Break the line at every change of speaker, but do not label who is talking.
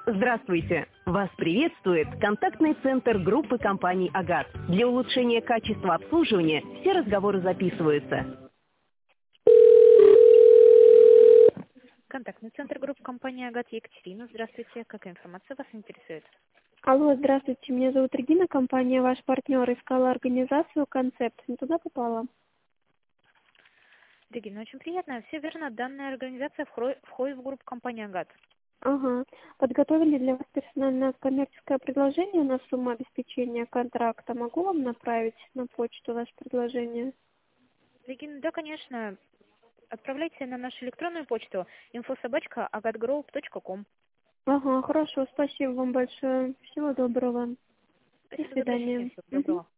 Здравствуйте! Вас приветствует контактный центр группы компаний «Агат». Для улучшения качества обслуживания все разговоры записываются.
Контактный центр группы компании «Агат», Екатерина. Здравствуйте. Какая информация вас интересует?
Алло, здравствуйте, меня зовут Регина, компания «Ваш партнер» искала организацию «Концепт». Не туда попала?
Регина, очень приятно. Все верно. Данная организация входит в группу компании «Агат».
Ага. Подготовили для вас персональное коммерческое предложение на сумму обеспечения контракта. Могу вам направить на почту ваше предложение?
Регина, да, конечно. Отправляйте на нашу электронную почту info@agatgroup.com.
Ага, хорошо, спасибо вам большое. Всего доброго. До
Спасибо за обращение.
свидания.
Всего доброго.